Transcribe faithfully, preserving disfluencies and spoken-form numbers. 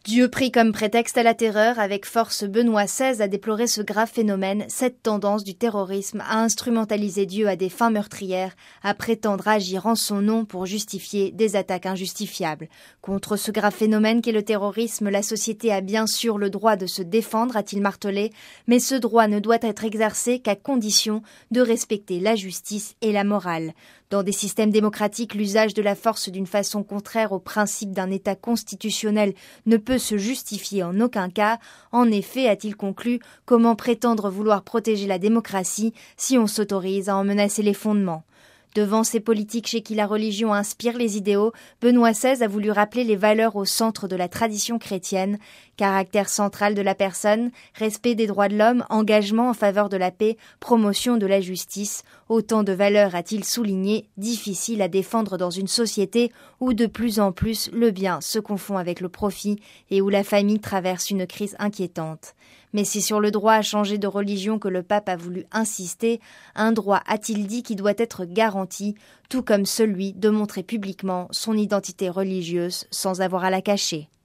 Dieu pris comme prétexte à la terreur, avec force Benoît seize a déploré ce grave phénomène, cette tendance du terrorisme à instrumentaliser Dieu à des fins meurtrières, à prétendre agir en son nom pour justifier des attaques injustifiables. Contre ce grave phénomène qu'est le terrorisme, la société a bien sûr le droit de se défendre, a-t-il martelé, mais ce droit ne doit être exercé qu'à condition de respecter la justice et la morale. Dans des systèmes démocratiques, l'usage de la force d'une façon contraire aux principes d'un État constitutionnel ne peut se justifier en aucun cas. En effet, a-t-il conclu, comment prétendre vouloir protéger la démocratie si on s'autorise à en menacer les fondements ? Devant ces politiques chez qui la religion inspire les idéaux, Benoît seize a voulu rappeler les valeurs au centre de la tradition chrétienne, caractère central de la personne, respect des droits de l'homme, engagement en faveur de la paix, promotion de la justice, autant de valeurs, a-t-il souligné, difficiles à défendre dans une société où de plus en plus le bien se confond avec le profit et où la famille traverse une crise inquiétante. Mais c'est sur le droit à changer de religion que le pape a voulu insister, un droit, a-t-il dit, qui doit être garanti, tout comme celui de montrer publiquement son identité religieuse sans avoir à la cacher.